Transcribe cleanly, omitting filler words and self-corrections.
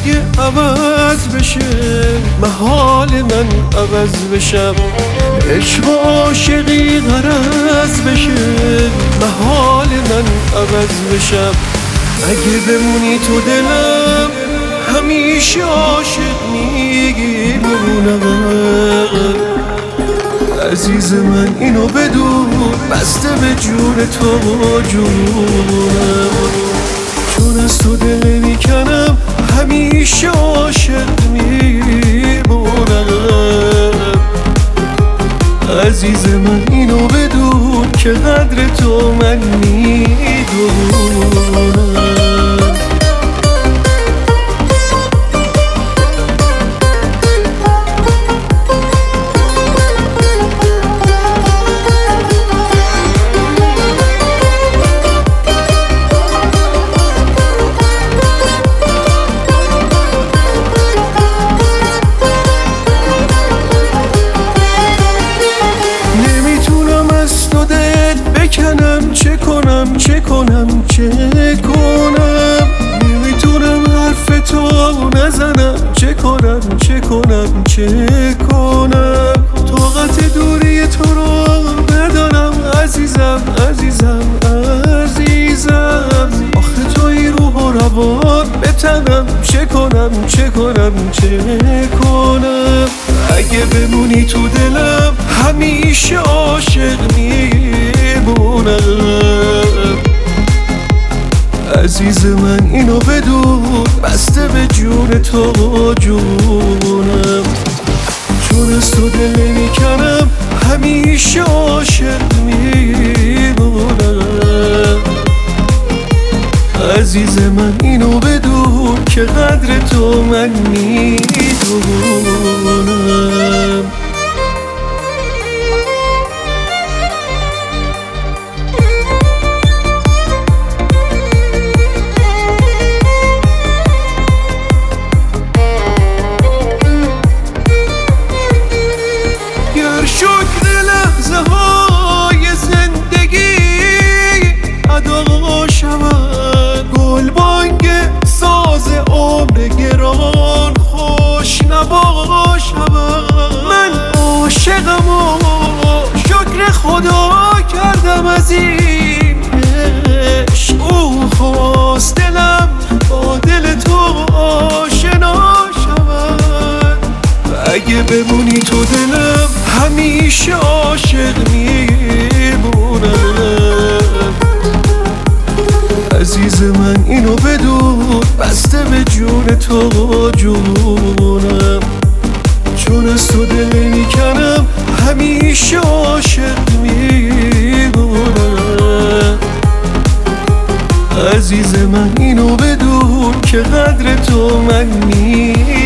دیگه عوض بشه، محال من عوض بشم. عشق و عاشقی غرض بشه، محال من عوض بشم. اگه بمونی تو دلم همیشه عاشق میمونم. عزیز من اینو بدون، بسته به جون تو جونم. چون از تو دل میکنم همیشه عاشق میمونم. عزیز من اینو بدون که قدر تو من میدونم. چه کنم نمیتونم حرف تو نزنم. چه کنم طاقت دوری تو رو ندارم. عزیزم آخه توی روح و روان بتنم. چه کنم اگه بمونی تو دلم همیشه عاشق میمونم. عزیز من اینو بدون، بسته به جون تو جونم. چون از تو دل میکنم همیشه عاشق میمونم. عزیز من اینو بدون که قدر تو من میدونم. شکر لحظه های زندگی ادا شود، گلبانگ ساز عمر گران خوش نوا شود. من عاشقم و شکر خدا کردم از این عشق. او خواست دلم با دل تو آشنا شود. اگه بمونی تو دلم همیشه عاشق میمونم. عزیز من اینو بدون، بسته به جون تو جونم. چون از تو دل میکنم همیشه عاشق میمونم. عزیز من اینو بدون که قدر تو من میدونم.